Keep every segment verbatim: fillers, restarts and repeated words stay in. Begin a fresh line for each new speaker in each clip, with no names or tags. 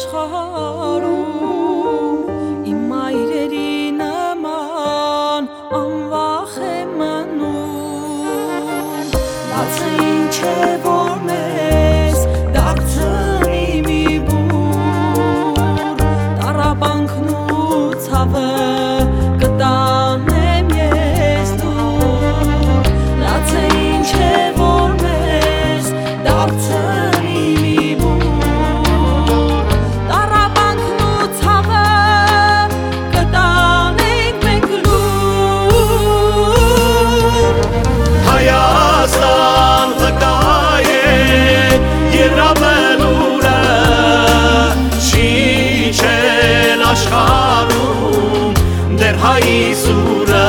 աշխարհում իմ մայրերի նման անվախ եմ մնում լացը ինչ է որ մեզ դարձնի մի բուր տառապանքն ու ցավը կտանեմ ես դուր լացը ինչ է որ մեզ դարձնի մի բուր տառապանքն ու ցավը կտանենք մենք լուր
Հայաստան վկայ է երրաբելուրը շիչել աշխարհում դեր հայի սուրը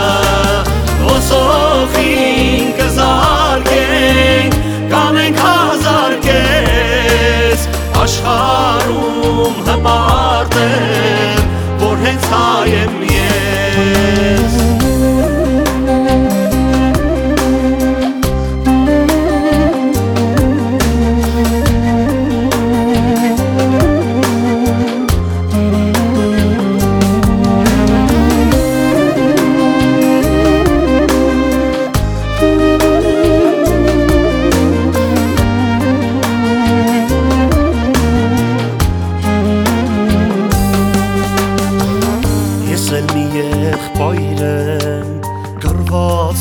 ոսոխին կզարգենք կանենք հազար կես աշխարհում հպարտ է որ հենց հայ եմ ես Մի եղբայր եմ կռված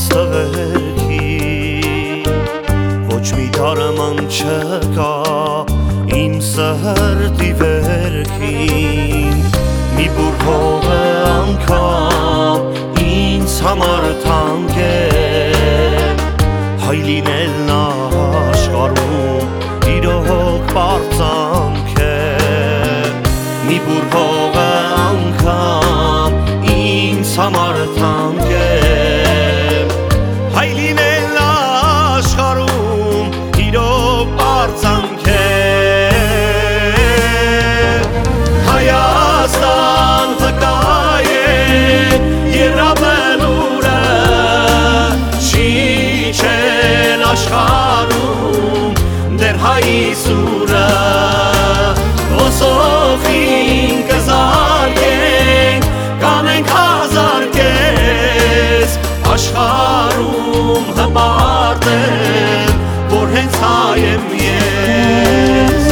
տղերքի ոչ մի դարման չկա իմ սրտի վերքին մի բուր հողը անգամ ինձ համար թանկ է հայ լինելն աշխարհում իրոք պարծանք է մի բուր հողը անգամ համար թանկ է հայ լինել աշխարհում իրոք պարծանք է Հայաստան վկայ է երրաբելուրը շիչել աշխարհում դեր հայի սուրը ոսոխին կզարգենք կանենք հազար կես աշխարհում հպարտ է որ հենց հայ եմ ես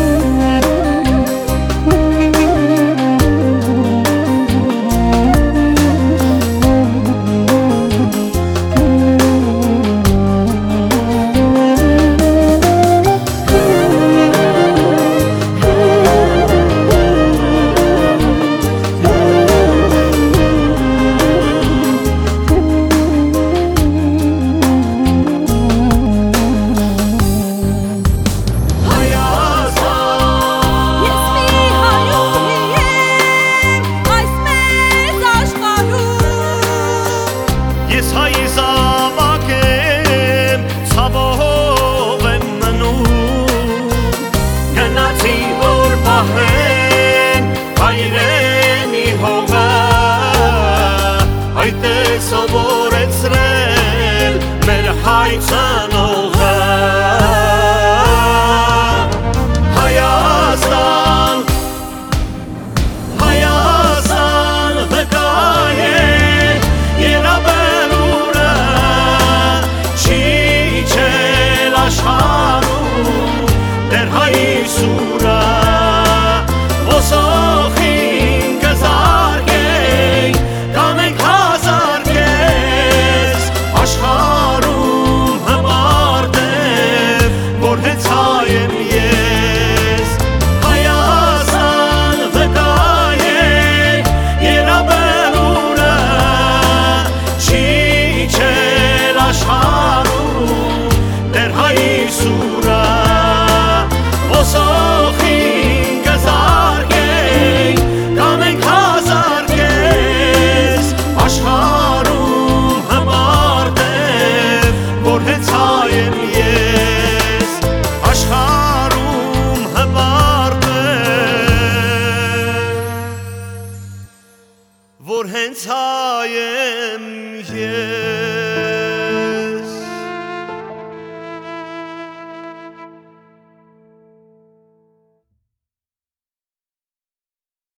Ես հայի զավակ եմ, ցավով եմ մնում Գնացի որ պահեն հայրենի հողը Այդ է սովորեցրել մեր հայցը